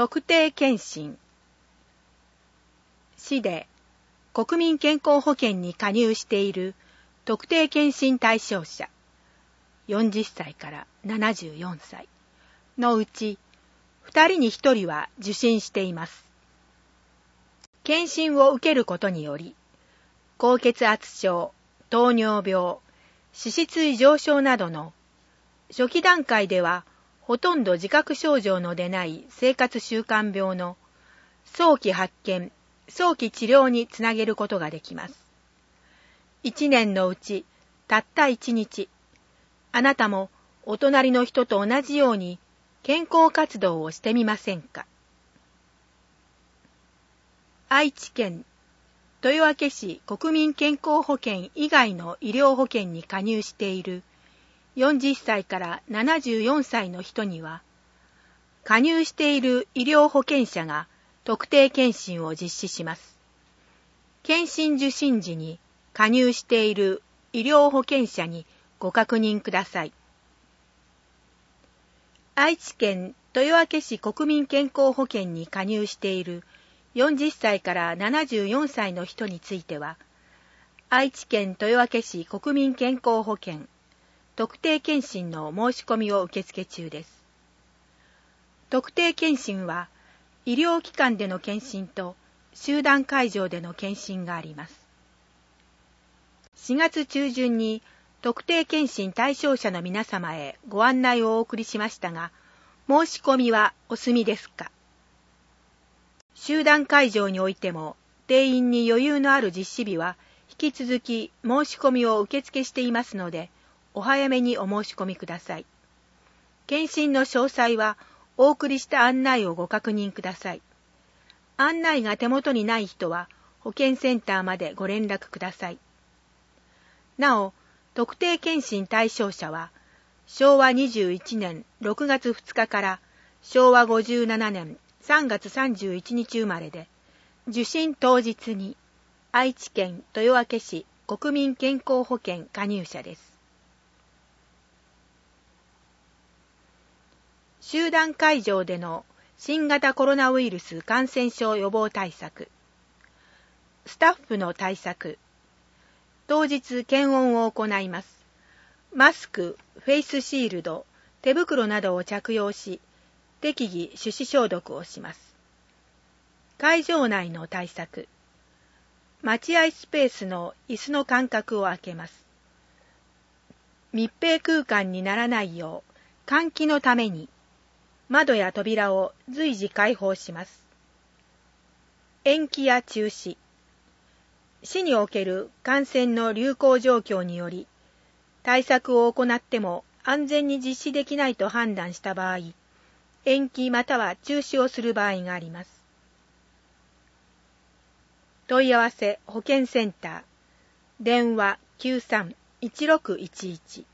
特定健診。市で国民健康保険に加入している特定健診対象者40歳から74歳のうち2人に1人は受診しています。健診を受けることにより、高血圧症、糖尿病、脂質異常症などの初期段階ではほとんど自覚症状の出ない生活習慣病の早期発見、早期治療につなげることができます。1年のうちたった1日、あなたもお隣の人と同じように健康活動をしてみませんか。愛知県豊明市国民健康保険以外の医療保険に加入している40歳から74歳の人には、加入している医療保険者が特定健診を実施します。健診受診時に加入している医療保険者にご確認ください。愛知県豊明市国民健康保険に加入している40歳から74歳の人については、愛知県豊明市国民健康保険特定健診の申し込みを受付中です。特定健診は医療機関での健診と集団会場での健診があります。4月中旬に特定健診対象者の皆様へご案内をお送りしましたが、申し込みはお済みですか？集団会場においても定員に余裕のある実施日は引き続き申し込みを受付していますので、お早めにお申し込みください。健診の詳細はお送りした案内をご確認ください。案内が手元にない人は保健センターまでご連絡ください。なお、特定健診対象者は昭和21年6月2日から昭和57年3月31日生まれで、受診当日に愛知県豊明市国民健康保険加入者です。集団会場での新型コロナウイルス感染症予防対策。スタッフの対策。当日検温を行います。マスク、フェイスシールド、手袋などを着用し、適宜手指消毒をします。会場内の対策。待合スペースの椅子の間隔を空けます。密閉空間にならないよう、換気のために、窓や扉を随時開放します。延期や中止。市における感染の流行状況により、対策を行っても安全に実施できないと判断した場合、延期または中止をする場合があります。問い合わせ保健センター、電話 93-1611